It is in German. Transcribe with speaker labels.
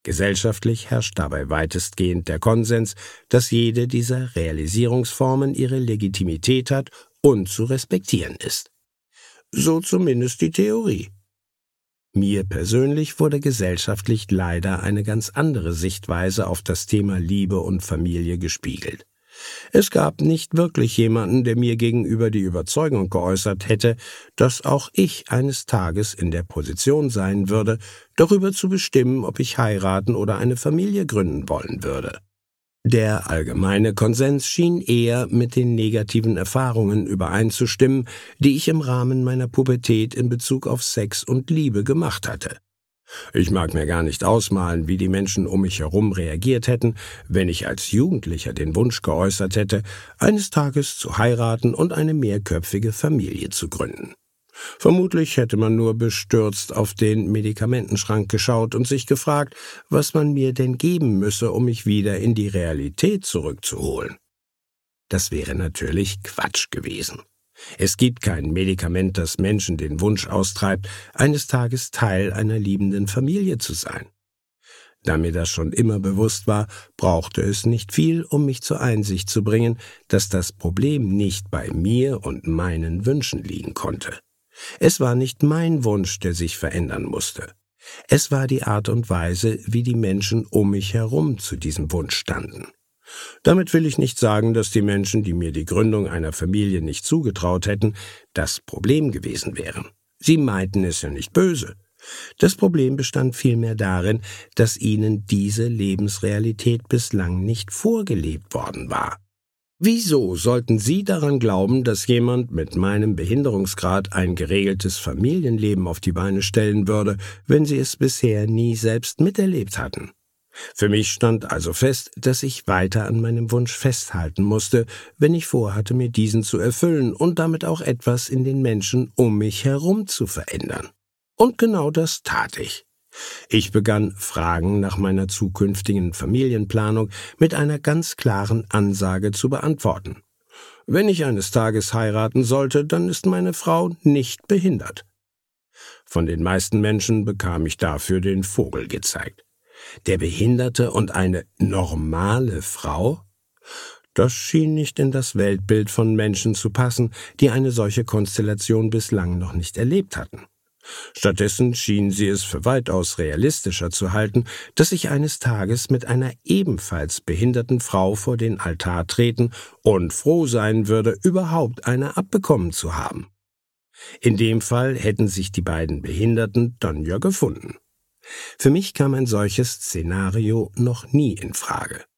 Speaker 1: Gesellschaftlich herrscht dabei weitestgehend der Konsens, dass jede dieser Realisierungsformen ihre Legitimität hat und zu respektieren ist. So zumindest die Theorie. Mir persönlich wurde gesellschaftlich leider eine ganz andere Sichtweise auf das Thema Liebe und Familie gespiegelt. Es gab nicht wirklich jemanden, der mir gegenüber die Überzeugung geäußert hätte, dass auch ich eines Tages in der Position sein würde, darüber zu bestimmen, ob ich heiraten oder eine Familie gründen wollen würde. Der allgemeine Konsens schien eher mit den negativen Erfahrungen übereinzustimmen, die ich im Rahmen meiner Pubertät in Bezug auf Sex und Liebe gemacht hatte. Ich mag mir gar nicht ausmalen, wie die Menschen um mich herum reagiert hätten, wenn ich als Jugendlicher den Wunsch geäußert hätte, eines Tages zu heiraten und eine mehrköpfige Familie zu gründen. Vermutlich hätte man nur bestürzt auf den Medikamentenschrank geschaut und sich gefragt, was man mir denn geben müsse, um mich wieder in die Realität zurückzuholen. Das wäre natürlich Quatsch gewesen. Es gibt kein Medikament, das Menschen den Wunsch austreibt, eines Tages Teil einer liebenden Familie zu sein. Da mir das schon immer bewusst war, brauchte es nicht viel, um mich zur Einsicht zu bringen, dass das Problem nicht bei mir und meinen Wünschen liegen konnte. Es war nicht mein Wunsch, der sich verändern musste. Es war die Art und Weise, wie die Menschen um mich herum zu diesem Wunsch standen. Damit will ich nicht sagen, dass die Menschen, die mir die Gründung einer Familie nicht zugetraut hätten, das Problem gewesen wären. Sie meinten es ja nicht böse. Das Problem bestand vielmehr darin, dass ihnen diese Lebensrealität bislang nicht vorgelebt worden war. Wieso sollten Sie daran glauben, dass jemand mit meinem Behinderungsgrad ein geregeltes Familienleben auf die Beine stellen würde, wenn Sie es bisher nie selbst miterlebt hatten? Für mich stand also fest, dass ich weiter an meinem Wunsch festhalten musste, wenn ich vorhatte, mir diesen zu erfüllen und damit auch etwas in den Menschen um mich herum zu verändern. Und genau das tat ich. Ich begann, Fragen nach meiner zukünftigen Familienplanung mit einer ganz klaren Ansage zu beantworten. Wenn ich eines Tages heiraten sollte, dann ist meine Frau nicht behindert. Von den meisten Menschen bekam ich dafür den Vogel gezeigt. Der Behinderte und eine normale Frau? Das schien nicht in das Weltbild von Menschen zu passen, die eine solche Konstellation bislang noch nicht erlebt hatten. Stattdessen schienen sie es für weitaus realistischer zu halten, dass ich eines Tages mit einer ebenfalls behinderten Frau vor den Altar treten und froh sein würde, überhaupt eine abbekommen zu haben. In dem Fall hätten sich die beiden Behinderten dann ja gefunden. Für mich kam ein solches Szenario noch nie in Frage.